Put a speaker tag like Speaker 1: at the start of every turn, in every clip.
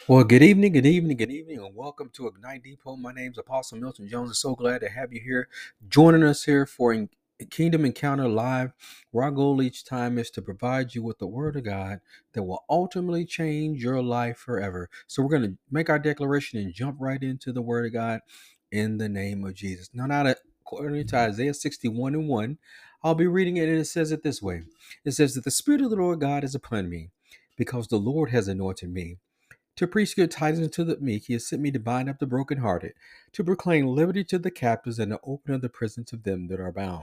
Speaker 1: Well, good evening, good evening, good evening, and welcome to Ignite Depot. My name's Apostle Milton Jones. I'm so glad to have you here, joining us here for Kingdom Encounter Live, where our goal each time is to provide you with the Word of God that will ultimately change your life forever. So we're going to make our declaration and jump right into the Word of God in the name of Jesus. Now, according to Isaiah 61 and 1, I'll be reading it, and it says it this way. It says that the Spirit of the Lord God is upon me, because the Lord has anointed me to preach good tidings to the meek. He has sent me to bind up the brokenhearted, to proclaim liberty to the captives, and to open up the prison to them that are bound,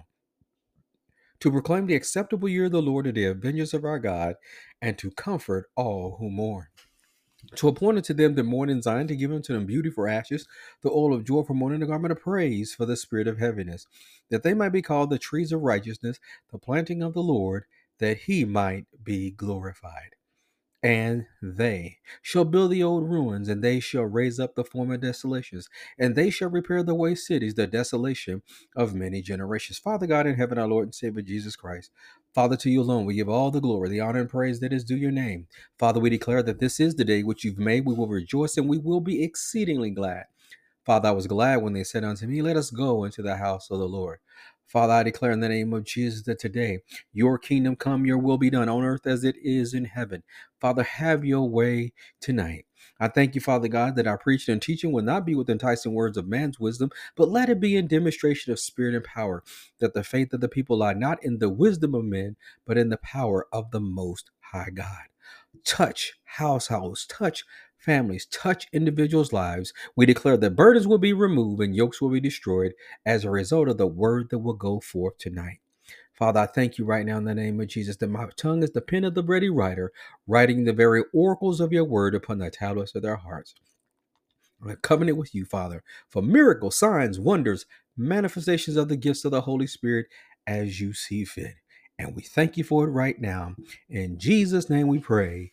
Speaker 1: to proclaim the acceptable year of the Lord and the vengeance of our God, and to comfort all who mourn. To appoint unto them that mourn in Zion, to give unto them beauty for ashes, the oil of joy for mourning, the garment of praise for the spirit of heaviness, that they might be called the trees of righteousness, the planting of the Lord, that he might be glorified. And they shall build the old ruins, and they shall raise up the former desolations, and they shall repair the waste cities, the desolation of many generations. Father God in heaven, our Lord and Savior Jesus Christ, Father, to you alone we give all the glory, the honor, and praise that is due your name. Father, we declare that this is the day which you've made. We will rejoice and we will be exceedingly glad. Father, I was glad when they said unto me, let us go into the house of the Lord. Father, I declare in the name of Jesus that today your kingdom come, your will be done on earth as it is in heaven. Father, have your way tonight. I thank you, Father God, that our preaching and teaching will not be with enticing words of man's wisdom, but let it be in demonstration of spirit and power, that the faith of the people lie not in the wisdom of men, but in the power of the Most High God. Touch households, touch families, touch individuals' lives. We declare that burdens will be removed and yokes will be destroyed as a result of the word that will go forth tonight. Father, I thank you right now in the name of Jesus that my tongue is the pen of the ready writer, writing the very oracles of your word upon the tablets of their hearts. I'm in covenant with you, Father, for miracles, signs, wonders, manifestations of the gifts of the Holy Spirit as you see fit. And we thank you for it right now. In Jesus' name we pray.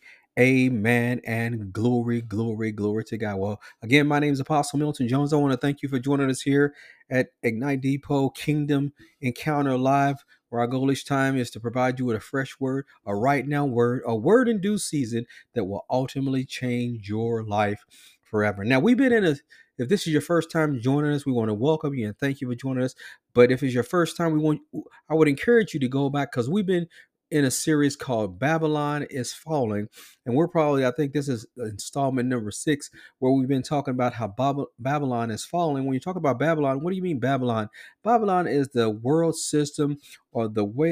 Speaker 1: Amen and glory, glory, glory to God. Well, again, my name is Apostle Milton Jones. I want to thank you for joining us here at Ignite Depot Kingdom Encounter Live, where our goal each time is to provide you with a fresh word, a right now word, a word in due season that will ultimately change your life forever. Now, we've been if this is your first time joining us, we want to welcome you and thank you for joining us. But if it's your first time, I would encourage you to go back, because we've been in a series called Babylon is Falling. And I think this is installment number 6, where we've been talking about how Babylon is falling. When you talk about Babylon, what do you mean Babylon? Babylon is the world system, or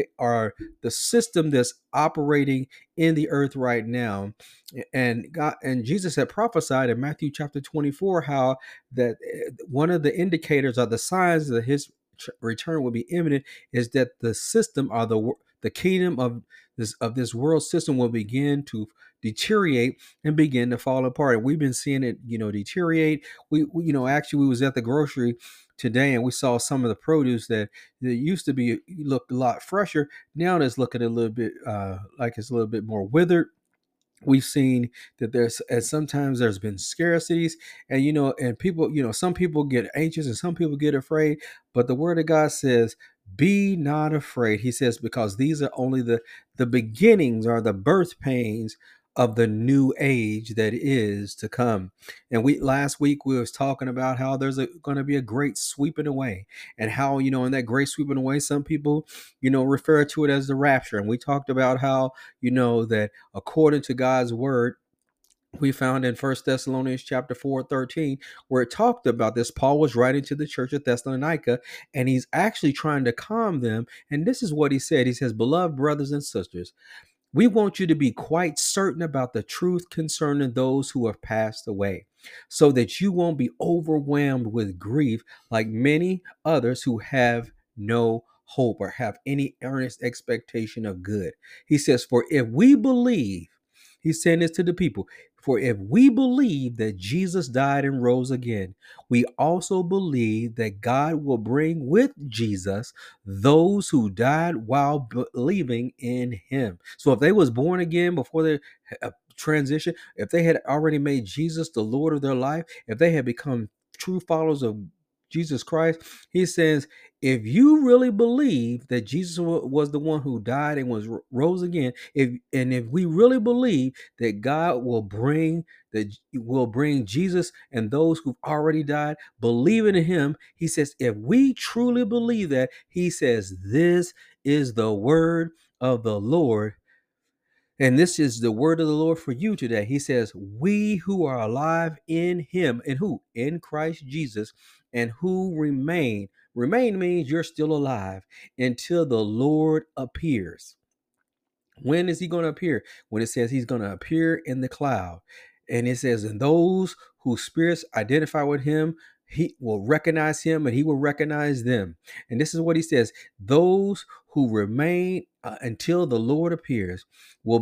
Speaker 1: the system that's operating in the earth right now. And God and Jesus had prophesied in Matthew chapter 24 how that one of the indicators or the signs that his return will be imminent is that the system, or the kingdom of this world system, will begin to deteriorate and begin to fall apart. And we've been seeing it, deteriorate. Actually, we was at the grocery today, and we saw some of the produce that used to be looked a lot fresher. Now it's looking a little bit like it's a little bit more withered. We've seen that sometimes there's been scarcities, and and people, some people get anxious and some people get afraid. But the word of God says, be not afraid. He says, because these are only the beginnings, or the birth pains of the new age that is to come. And last week we was talking about how there's going to be a great sweeping away, and how, in that great sweeping away, some people, refer to it as the rapture. And we talked about how, that according to God's word, we found in First Thessalonians chapter 4:13, where it talked about this. Paul was writing to the church of Thessalonica, and he's actually trying to calm them. And this is what he said. He says, beloved brothers and sisters, we want you to be quite certain about the truth concerning those who have passed away, so that you won't be overwhelmed with grief like many others who have no hope or have any earnest expectation of good. He says, for if we believe, he's saying this to the people, for if we believe that Jesus died and rose again, we also believe that God will bring with Jesus those who died while believing in him. So if they was born again before the transition, if they had already made Jesus the Lord of their life, if they had become true followers of Jesus Christ, he says, if you really believe that Jesus was the one who died and was rose again, if we really believe that God will bring Jesus and those who've already died, believing in him, he says, if we truly believe that, he says, this is the word of the Lord. And this is the word of the Lord for you today. He says, we who are alive in him, and who? In Christ Jesus, and who remain. Remain means you're still alive until the Lord appears. When is he going to appear? When it says he's going to appear in the cloud. And it says, and those whose spirits identify with him, he will recognize him and he will recognize them. And this is what he says: those who remain until the Lord appears will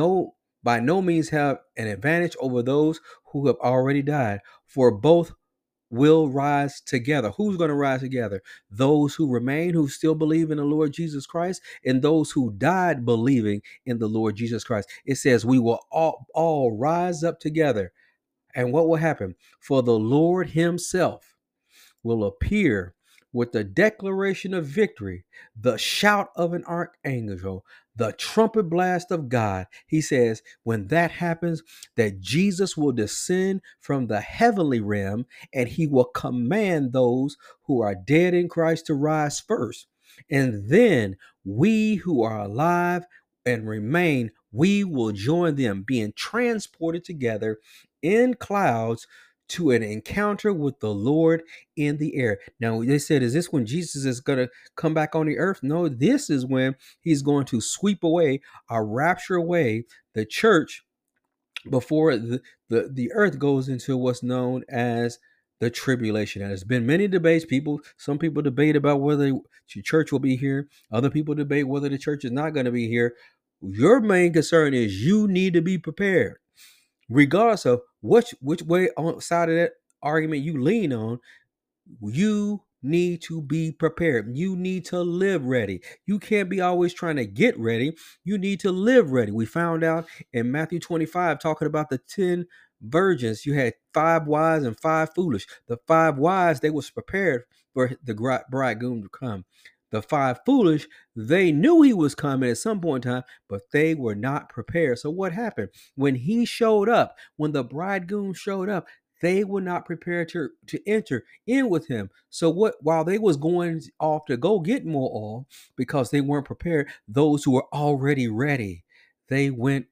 Speaker 1: by no means have an advantage over those who have already died, for both will rise together. Who's going to rise together? Those who remain, who still believe in the Lord Jesus Christ, and those who died believing in the Lord Jesus Christ. It says we will all rise up together. And what will happen? For the Lord himself will appear with the declaration of victory, the shout of an archangel, the trumpet blast of God. He says, when that happens, that Jesus will descend from the heavenly realm and he will command those who are dead in Christ to rise first. And then we who are alive and remain, we will join them, being transported together in clouds to an encounter with the Lord in the air. Now, they said, is this when Jesus is going to come back on the earth? No, this is when he's going to sweep away, rapture away the church before the earth goes into what's known as the tribulation. And there's been many debates. Some people debate about whether the church will be here. Other people debate whether the church is not going to be here. Your main concern is you need to be prepared. Regardless of which way on side of that argument you lean on, you need to be prepared. You need to live ready. You can't be always trying to get ready. You need to live ready. We found out in Matthew 25, talking about the 10 virgins. You had 5 wise and 5 foolish. The 5 wise, they was prepared for the bridegroom to come. The 5 foolish, they knew he was coming at some point in time, but they were not prepared. So what happened? When he showed up, when the bridegroom showed up, they were not prepared to enter in with him. So while they was going off to go get more oil because they weren't prepared, those who were already ready, they went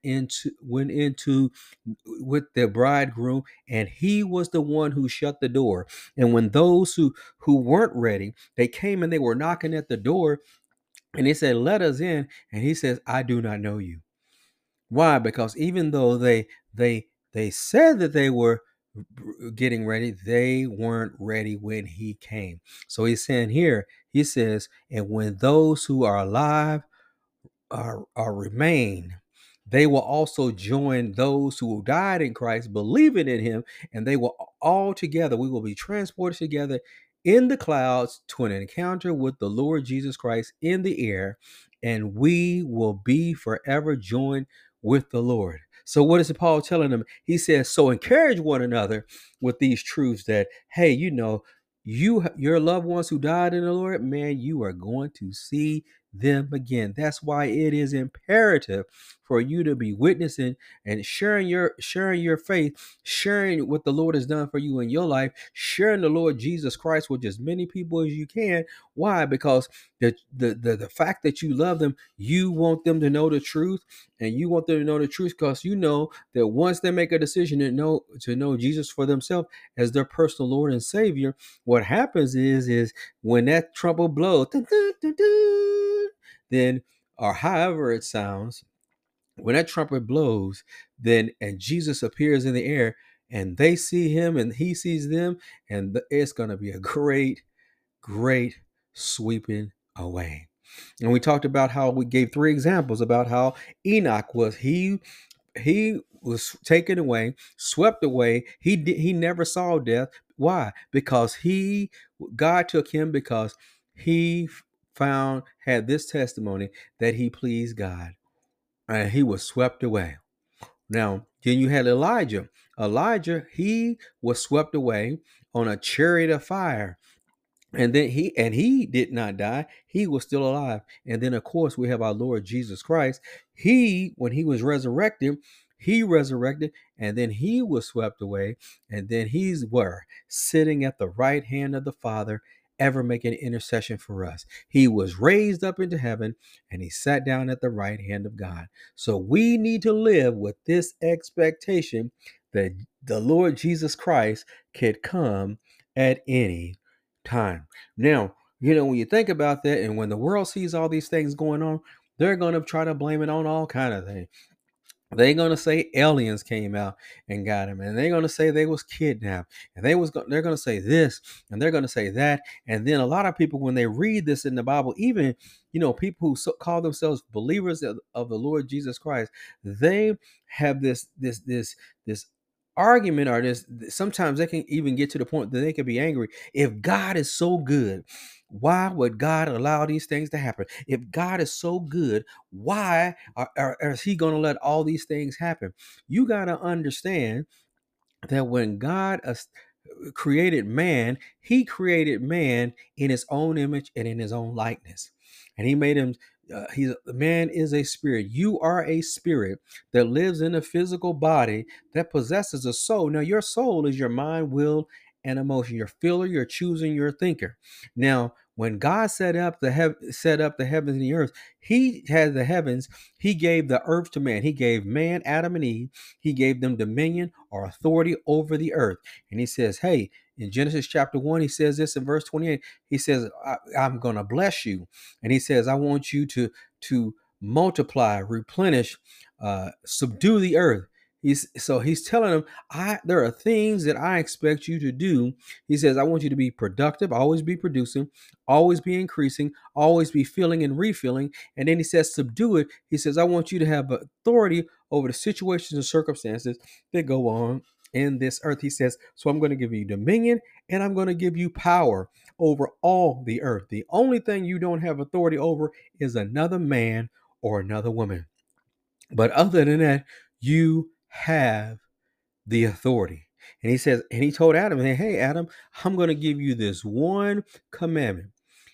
Speaker 1: into with the bridegroom, and he was the one who shut the door. And when those who weren't ready, they came and they were knocking at the door, and they said, let us in. And he says, I do not know you. Why? Because even though they said that they were getting ready, they weren't ready when he came. So he's saying here, he says, and when those who are alive are remain, they will also join those who died in Christ, believing in him, and they will all together, we will be transported together in the clouds to an encounter with the Lord Jesus Christ in the air, and we will be forever joined with the Lord. So what is Paul telling them? He says, so encourage one another with these truths that, hey, your loved ones who died in the Lord, man, you are going to see them again. That's why it is imperative for you to be witnessing and sharing your faith, sharing what the Lord has done for you in your life, sharing the Lord Jesus Christ with as many people as you can. Why? Because the fact that you love them, you want them to know the truth, and you want them to know the truth because you know that once they make a decision to know Jesus for themselves as their personal Lord and Savior, what happens is when that trumpet blows, dun, dun, dun, dun, then, or however it sounds, when that trumpet blows, then and Jesus appears in the air, and they see him and he sees them, and it's going to be a great sweeping away. And we talked about how we gave 3 examples about how Enoch was he was taken away, swept away. He never saw death. Why? Because God took him because he had this testimony that he pleased God, and he was swept away. Now, then you had Elijah. Elijah, he was swept away on a chariot of fire. And then he did not die. He was still alive. And then of course we have our Lord Jesus Christ. He, when he was resurrected, he resurrected, and then he was swept away, and then he's where sitting at the right hand of the Father, ever making intercession for us. He was raised up into heaven, and he sat down at the right hand of God. So we need to live with this expectation that the Lord Jesus Christ could come at any time. Now, when you think about that, and when the world sees all these things going on, they're going to try to blame it on all kind of things. They're gonna say aliens came out and got him, and they're gonna say they was kidnapped, and they're gonna say this, and they're gonna say that, and then a lot of people, when they read this in the Bible, even people who call themselves believers of the Lord Jesus Christ, they have this argument, or this. Sometimes they can even get to the point that they can be angry. If God is so good, why would God allow these things to happen? If God is so good, why is he going to let all these things happen? You got to understand that when God created man, he created man in his own image and in his own likeness. And he made him, the man is a spirit. You are a spirit that lives in a physical body that possesses a soul. Now, your soul is your mind, will, and emotion. Your feeler, your choosing, your thinker. Now, when God set up the heavens and the earth, he had the heavens, he gave the earth to man. He gave man, Adam and Eve, he gave them dominion or authority over the earth. And he says, hey, in Genesis chapter 1, he says this in verse 28. He says, I'm going to bless you. And he says, I want you to multiply, replenish, subdue the earth. He's telling them, there are things that I expect you to do. He says, I want you to be productive, always be producing, always be increasing, always be filling and refilling. And then he says, subdue it. He says, I want you to have authority over the situations and circumstances that go on in this earth. He says, so I'm going to give you dominion, and I'm going to give you power over all the earth. The only thing you don't have authority over is another man or another woman. But other than that, you have the authority. And he says, and he told Adam, hey, Adam, I'm going to give you this one commandment.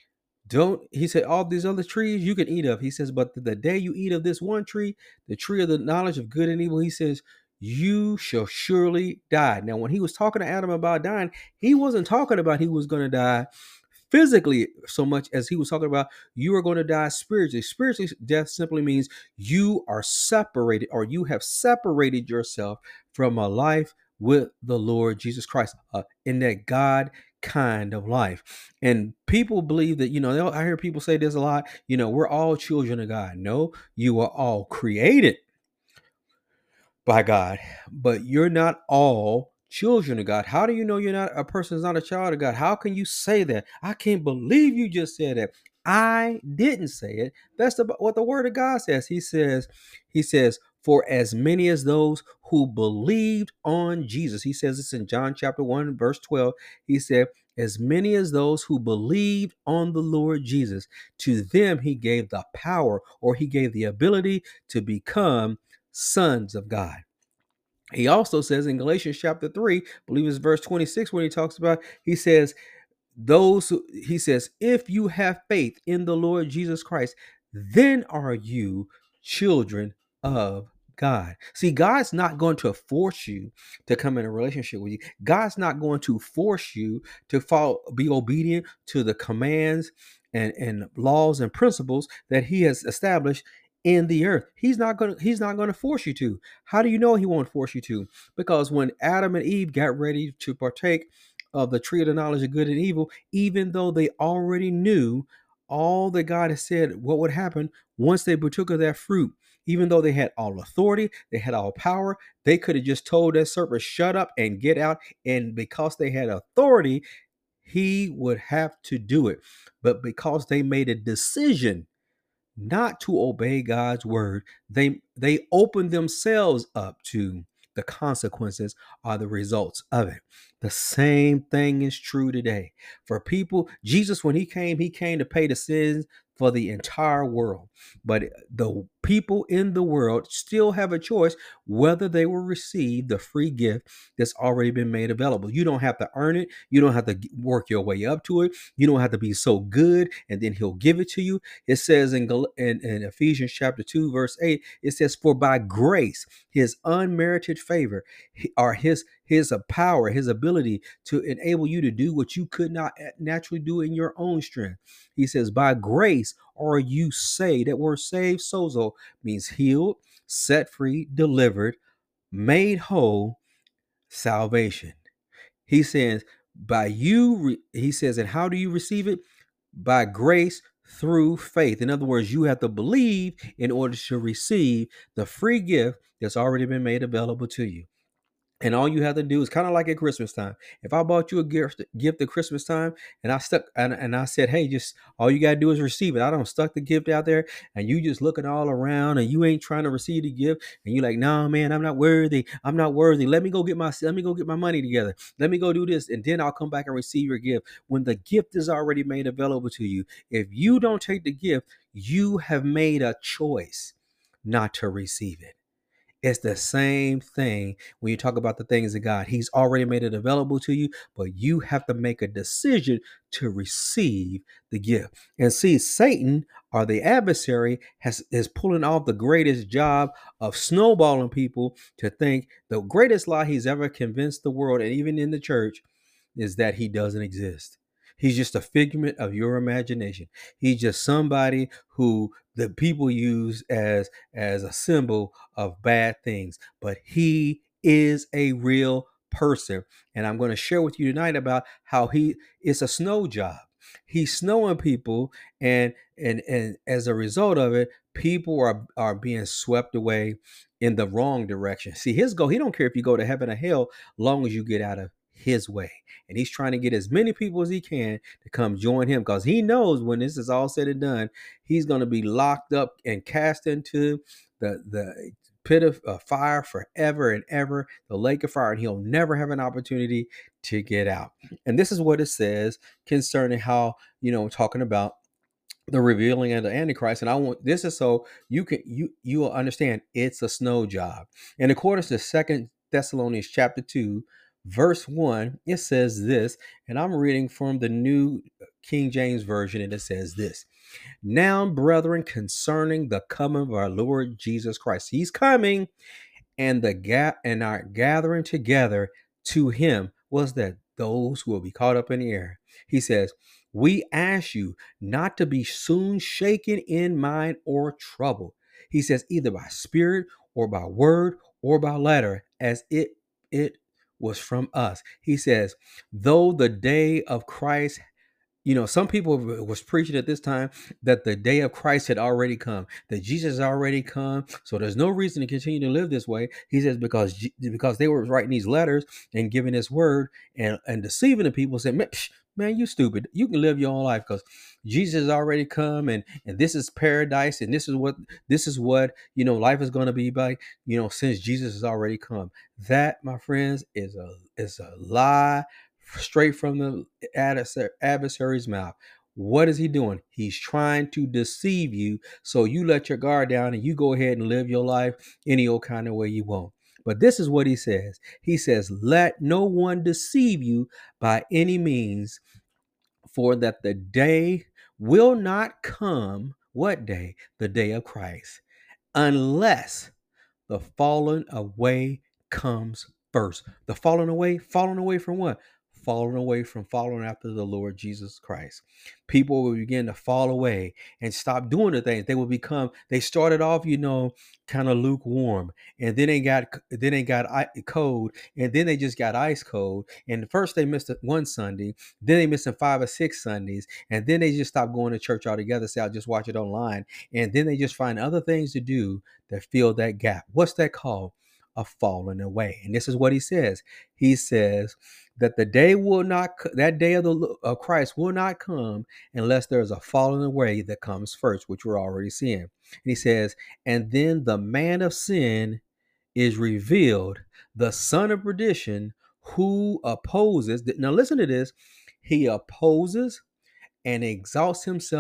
Speaker 1: He said, all these other trees you can eat of. He says, but the day you eat of this one tree, the tree of the knowledge of good and evil, he says, you shall surely die. Now, when he was talking to Adam about dying, he wasn't talking about he was going to die physically so much as he was talking about you are going to die spiritually. Spiritually, death simply means you are separated, or you have separated yourself from a life with the Lord Jesus Christ, in that God kind of life. And people believe that, I hear people say this a lot, we're all children of God. No, you are all created by God, but you're not all children of God. How do you know you're not a person is not a child of God? How can you say that? I can't believe you just said that. I didn't say it. That's what the word of God says. He says, for as many as those who believed on Jesus. He says this in John chapter 1, verse 12. He said, as many as those who believed on the Lord Jesus, to them he gave the power, or he gave the ability to become sons of God. He also says in Galatians chapter 3, I believe it's verse 26, when he talks about, he says, if you have faith in the Lord Jesus Christ, then are you children of God. See, God's not going to force you to come in a relationship with you. God's not going to force you to be obedient to the commands and laws and principles that he has established in the earth. He's not going to force you to. How do you know he won't force you to? Because when Adam and Eve got ready to partake of the tree of the knowledge of good and evil, even though they already knew all that God had said what would happen once they partook of that fruit, even though they had all authority, they had all power, they could have just told that serpent, shut up and get out. And because they had authority, he would have to do it. But because they made a decision not to obey God's word, they open themselves up to the consequences or the results of it. The same thing is true today. For people, Jesus, when he came to pay the sins for the entire world. But the people in the world still have a choice whether they will receive the free gift that's already been made available. You don't have to earn it. You don't have to work your way up to it. You don't have to be so good and then he'll give it to you. It says in Ephesians chapter 2, verse 8, it says, for by grace, his unmerited favor, or his power, his ability to enable you to do what you could not naturally do in your own strength. He says, by grace are you saved. That word saved, sozo, means healed, set free, delivered, made whole, salvation. He says, he says, and how do you receive it? By grace through faith. In other words, you have to believe in order to receive the free gift that's already been made available to you. And all you have to do is kind of like at Christmas time. If I bought you a gift at Christmas time, and I said, hey, just all you gotta do is receive it. I don't stuck the gift out there, and you just looking all around, and you ain't trying to receive the gift, and you like, no, man, I'm not worthy. I'm not worthy. Let me go get my money together. Let me go do this, and then I'll come back and receive your gift. When the gift is already made available to you, if you don't take the gift, you have made a choice not to receive it. It's the same thing when you talk about the things of God. He's already made it available to you, but you have to make a decision to receive the gift. And see, Satan, or the adversary, is pulling off the greatest job of snowballing people to think the greatest lie he's ever convinced the world, and even in the church, is that he doesn't exist. He's just a figment of your imagination. He's just somebody who the people use as a symbol of bad things, but he is a real person. And I'm going to share with you tonight about how it's a snow job. He's snowing people, and as a result of it, people are being swept away in the wrong direction. See, his goal, he don't care if you go to heaven or hell, long as you get out of his way. And he's trying to get as many people as he can to come join him, because he knows when this is all said and done, he's going to be locked up and cast into the pit of fire forever and ever, the lake of fire, and he'll never have an opportunity to get out. And this is what it says concerning how, talking about the revealing of the Antichrist. And I want this is so you will understand it's a snow job. And according to 2 Thessalonians chapter 2, verse 1, it says this, and I'm reading from the New King James Version, and it says this. Now, brethren, concerning the coming of our Lord Jesus Christ, he's coming, and our gathering together to him was that those who will be caught up in the air. He says, we ask you not to be soon shaken in mind or troubled. He says, either by spirit or by word or by letter, as it was from us. He says, though the day of Christ, some people was preaching at this time that the day of Christ had already come, that Jesus has already come. So there's no reason to continue to live this way. He says, because they were writing these letters and giving this word and deceiving the people, said, man, you stupid. You can live your own life because Jesus has already come, and this is paradise, and this is what life is going to be like, since Jesus has already come. That, my friends, is a lie straight from the adversary's mouth. What is he doing? He's trying to deceive you, so you let your guard down and you go ahead and live your life any old kind of way you want. But this is what he says. He says, let no one deceive you by any means, for that the day will not come. What day? The day of Christ, unless the falling away comes first. The falling away from what? Falling away from following after the Lord Jesus Christ. People will begin to fall away and stop doing the things. They started off, kind of lukewarm, and then they got cold, and then they just got ice cold. And first they missed it one Sunday, then they missed it 5 or 6 Sundays, and then they just stopped going to church altogether. Say, I'll just watch it online, and then they just find other things to do that fill that gap. What's that called? A falling away. And this is what he says. He says that that day of Christ will not come unless there's a falling away that comes first, which we're already seeing. And he says, and then the man of sin is revealed, the son of perdition, who opposes. Now listen to this. He opposes and exalts himself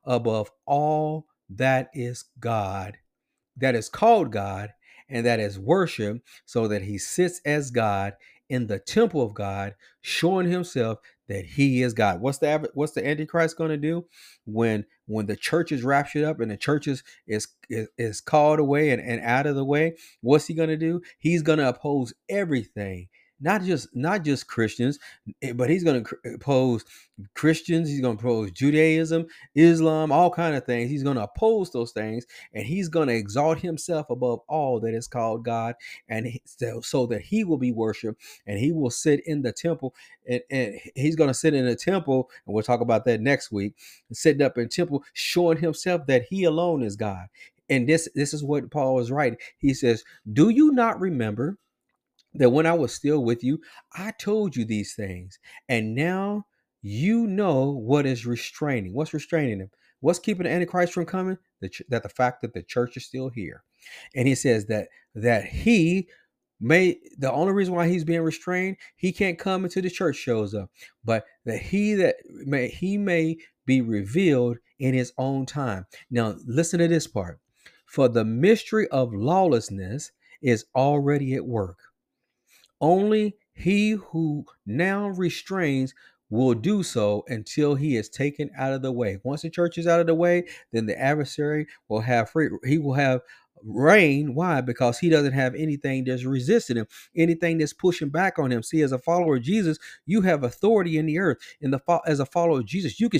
Speaker 1: above all that is God, that is called God, and that is worship, so that he sits as God in the temple of God, showing himself that he is God. What's the Antichrist going to do when the church is raptured up and the church is called away and out of the way? What's he going to do? He's going to oppose everything. Not just Christians, but he's going to oppose Christians. He's going to oppose Judaism, Islam, all kind of things. He's going to oppose those things, and he's going to exalt himself above all that is called God, and so that he will be worshipped, and he will sit in the temple, and he's going to sit in the temple, and we'll talk about that next week, sitting up in temple, showing himself that he alone is God. And this is what Paul is writing. He says, do you not remember that when I was still with you, I told you these things, and now you know what is restraining. What's restraining him? What's keeping the Antichrist from coming? The fact that the church is still here, and he says that he may, the only reason why he's being restrained, he can't come until the church shows up, but he may be revealed in his own time. Now listen to this part: for the mystery of lawlessness is already at work. Only he who now restrains will do so until he is taken out of the way. Once the church is out of the way, then the adversary will have free, he will have reign. Why? Because he doesn't have anything that's resisting him, anything that's pushing back on him. See, as a follower of Jesus, you have authority in the earth. As a follower of Jesus, you can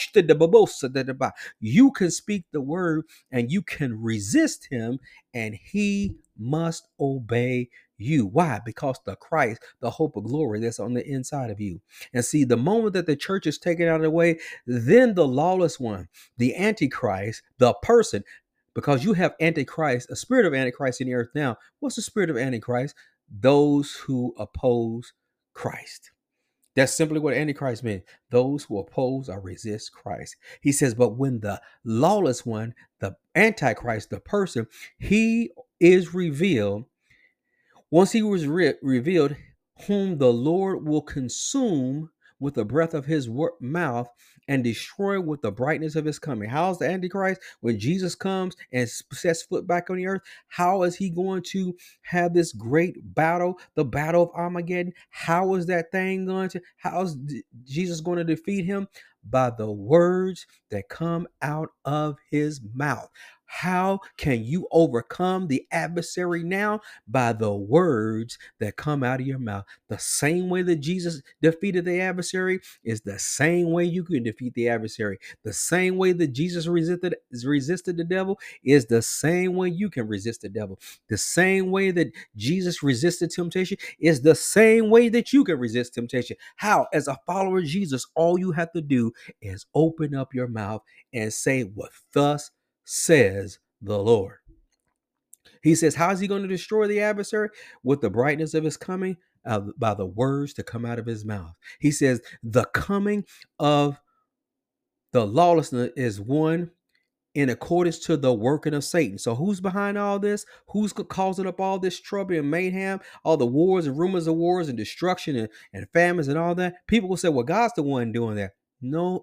Speaker 1: you can speak the word and you can resist him, and he must obey you. Why? Because the Christ, the hope of glory that's on the inside of you. And see, the moment that the church is taken out of the way, then the lawless one, the Antichrist, the person, because you have Antichrist, a spirit of Antichrist in the earth now. What's the spirit of Antichrist? Those who oppose Christ. That's simply what Antichrist means. Those who oppose or resist Christ. He says, but when the lawless one, the Antichrist, the person, he is revealed, once he was revealed, whom the Lord will consume with the breath of his mouth and destroy with the brightness of his coming. How's the Antichrist, when Jesus comes and sets foot back on the earth, how is he going to have this great battle, the battle of Armageddon? How is that thing going to, how is Jesus going to defeat him? By the words that come out of his mouth. How can you overcome the adversary now? By the words that come out of your mouth. The same way that Jesus defeated the adversary is the same way you can defeat the adversary. The same way that Jesus resisted the devil is the same way you can resist the devil. The same way that Jesus resisted temptation is the same way that you can resist temptation. How? As a follower of Jesus, all you have to do is open up your mouth and say what thus says the Lord. He says, how is he going to destroy the adversary? With the brightness of his coming, by the words to come out of his mouth. He says, the coming of the lawlessness is one in accordance to the working of Satan. So who's behind all this? Who's causing up all this trouble and mayhem, all the wars and rumors of wars and destruction and famines and all that? People will say, well, God's the one doing that. No,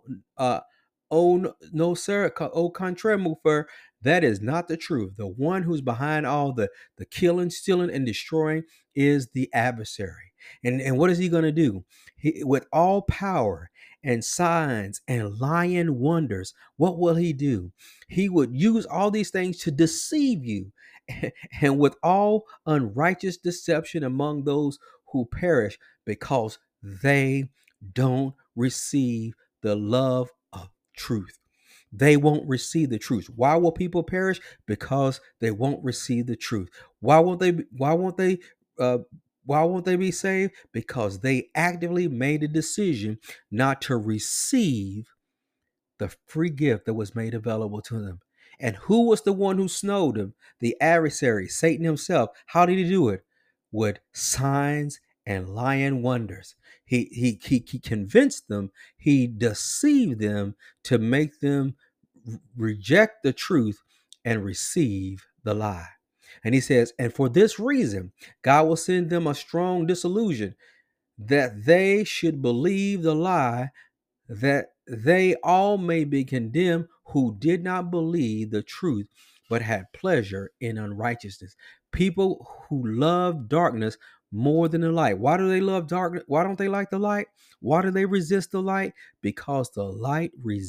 Speaker 1: no, sir. Au contraire, mon frere. That is not the truth. The one who's behind all the killing, stealing, and destroying is the adversary. And what is he going to do? With all power and signs and lying wonders, what will he do? He would use all these things to deceive you, and with all unrighteous deception among those who perish, because they don't receive the love of truth. They won't receive the truth. Why will people perish? Because they won't receive the truth. Why won't they? Uh, why won't they be saved? Because they actively made a decision not to receive the free gift that was made available to them. And who was the one who snowed them? The adversary, Satan himself. How did he do it? With signs and lying wonders. He convinced them, he deceived them to make them reject the truth and receive the lie. And he says, and for this reason, God will send them a strong disillusion, that they should believe the lie, that they all may be condemned who did not believe the truth, but had pleasure in unrighteousness. People who love darkness more than the light. Why do they love darkness? Why don't they like the light? Why do they resist the light? Because the light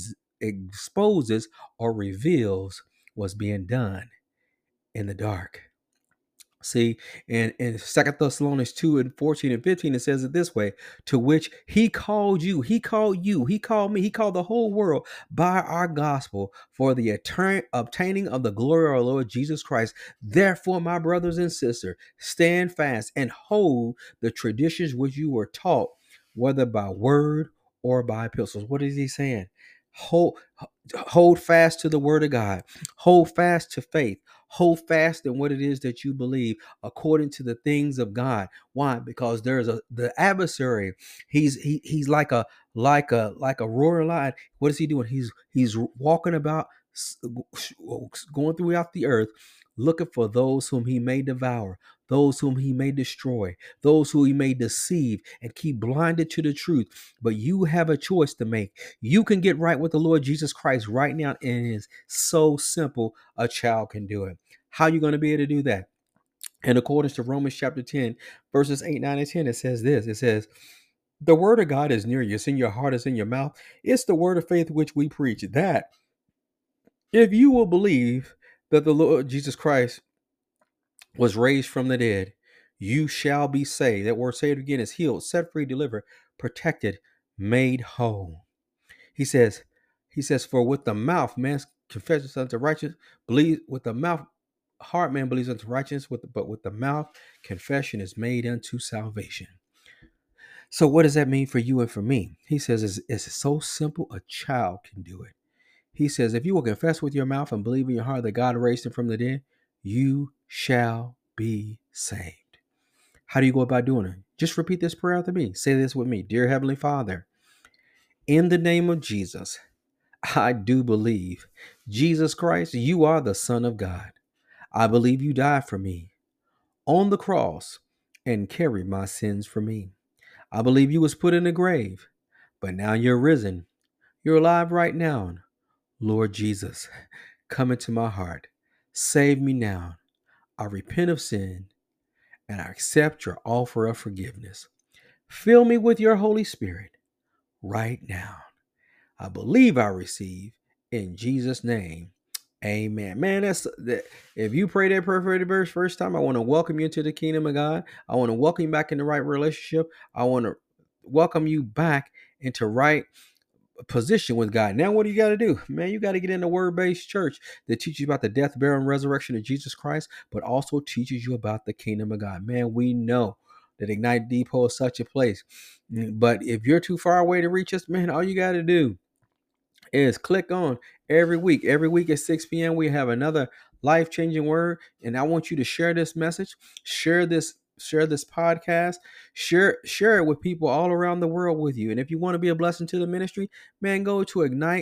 Speaker 1: exposes or reveals what's being done in the dark. See, in 2 Thessalonians 2 and 14 and 15, it says it this way: to which he called you, he called you, he called me, he called the whole world by our gospel for the obtaining of the glory of our Lord Jesus Christ. Therefore, my brothers and sisters, stand fast and hold the traditions which you were taught, whether by word or by epistles. What is he saying? Hold fast to the word of God. Hold fast to faith. Hold fast in what it is that you believe according to the things of God. Why? Because there's the adversary. He's like a roaring lion. What is he doing? He's walking about, going throughout the earth, looking for those whom he may devour, those whom he may destroy, those who he may deceive and keep blinded to the truth. But you have a choice to make. You can get right with the Lord Jesus Christ right now, and it is so simple. A child can do it. How are you going to be able to do that? In accordance to Romans chapter 10, verses 8, 9, and 10, it says this. It says, the word of God is near you. It's in your heart. It's in your mouth. It's the word of faith which we preach, that if you will believe that the Lord Jesus Christ was raised from the dead, you shall be saved. That word saved again is healed, set free, delivered, protected, made whole. He says, for with the mouth man confesses unto righteousness, believe with the mouth, heart man believes unto righteousness, but with the mouth confession is made unto salvation. So what does that mean for you and for me? He says it's so simple, a child can do it. He says, if you will confess with your mouth and believe in your heart that God raised him from the dead, you shall be saved. How do you go about doing it? Just repeat this prayer after me. Say this with me. Dear Heavenly Father, in the name of Jesus, I do believe, Jesus Christ, you are the Son of God. I believe you died for me on the cross and carried my sins for me. I believe you was put in the grave, but now you're risen. You're alive right now. Lord Jesus, come into my heart. Save me now. I repent of sin and I accept your offer of forgiveness. Fill me with your Holy Spirit right now. I believe I receive in Jesus' name. Amen. Man, that's that. If you pray that prayer for the very first time, I want to welcome you into the kingdom of God. I want to welcome you back in the right relationship. I want to welcome you back into right position with God. Now, what do you got to do? Man, you got to get in a word-based church that teaches you about the death, burial, and resurrection of Jesus Christ, but also teaches you about the kingdom of God. Man, we know that Ignite Depot is such a place. But if you're too far away to reach us, man, all you got to do is click on every week. Every week at 6 p.m. we have another life-changing word. And I want you to share this message, share this podcast, share it with people all around the world with you. And if you want to be a blessing to the ministry, man, go to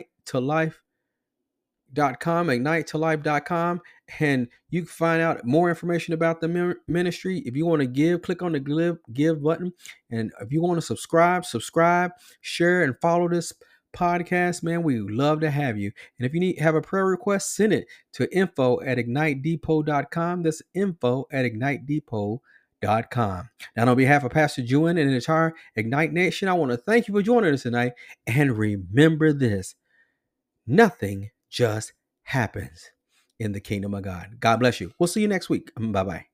Speaker 1: ignite2life.com, and you can find out more information about the ministry. If you want to give, click on the give button. And if you want to subscribe, share, and follow this podcast, man, we would love to have you. And if you have a prayer request, send it to info@ignitedepot.com. That's info@ignitedepot.com. Now, on behalf of Pastor Juan and the entire Ignite Nation, I want to thank you for joining us tonight. And remember this: nothing just happens in the kingdom of God. God bless you. We'll see you next week. Bye-bye.